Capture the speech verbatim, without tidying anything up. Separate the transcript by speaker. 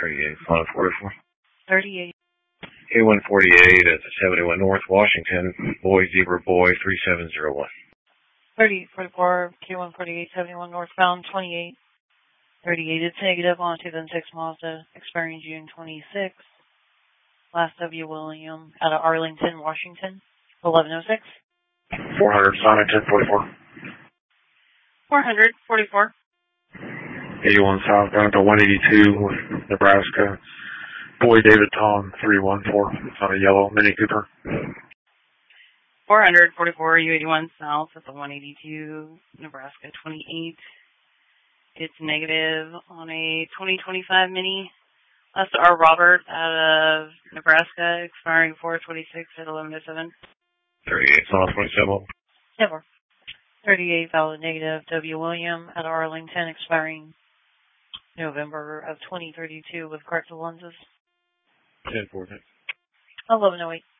Speaker 1: thirty-eight, final forty-four.
Speaker 2: thirty-eight.
Speaker 1: K one forty-eight at seventy-one North Washington, Boy Zebra Boy three seven zero one.
Speaker 2: thirty-eight forty-four, K one forty-eight, seventy-one northbound, twenty-eight. thirty-eight, it's negative on two thousand six Mazda, expiring June twenty-sixth. Last W. William out of Arlington, Washington, eleven oh six.
Speaker 1: four hundred, Sonic ten forty-four.
Speaker 2: four hundred, forty-four.
Speaker 1: eighty-one southbound to one eighty-two, Nebraska. Boy David Tom three one four. It's on a yellow Mini Cooper.
Speaker 2: four hundred, forty-four, U eighty-one south at the one eighty-two, Nebraska twenty-eight. It's negative on a twenty twenty-five Mini. That's R. Robert out of Nebraska, expiring four twenty-six at eleven oh seven.
Speaker 1: thirty-eight, South twenty-seven.
Speaker 2: Never. thirty-eight, valid negative, W. William out of Arlington, expiring November of twenty thirty-two with corrected lenses.
Speaker 1: ten four.
Speaker 2: eleven oh eight.